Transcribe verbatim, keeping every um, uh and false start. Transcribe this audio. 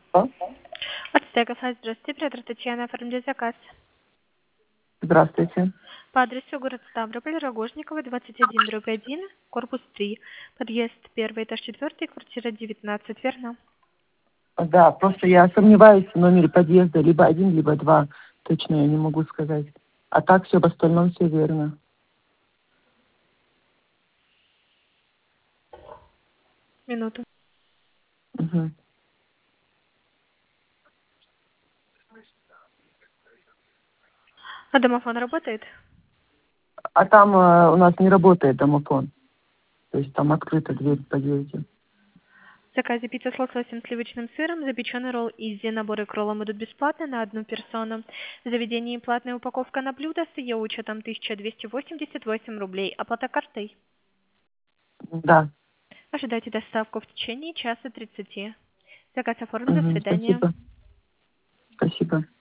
Алло. Ацтека сайт, здравствуйте, оператор Татьяна, оформляет заказ. Здравствуйте. По адресу город Ставрополь, Рогожникова, двадцать один, дробь один, корпус три, подъезд первый, этаж четвертый, квартира девятнадцать, верно? Да, просто я сомневаюсь в номере подъезда, либо один, либо два. Точно я не могу сказать. А так все в остальном все верно. Минуту. Мгм. А домофон работает? А там э, у нас не работает домофон. То есть там открыта дверь в подъезде. В заказе пицца с лососем, сливочным сыром, запеченный ролл изи, наборы к роллам идут бесплатно на одну персону. В заведении платная упаковка на блюдо с ее учетом тысяча двести восемьдесят восемь рублей. Оплата картой. Да. Ожидайте доставку в течение часа тридцати. Заказ оформлен. До Мгм. свидания. Спасибо. Спасибо.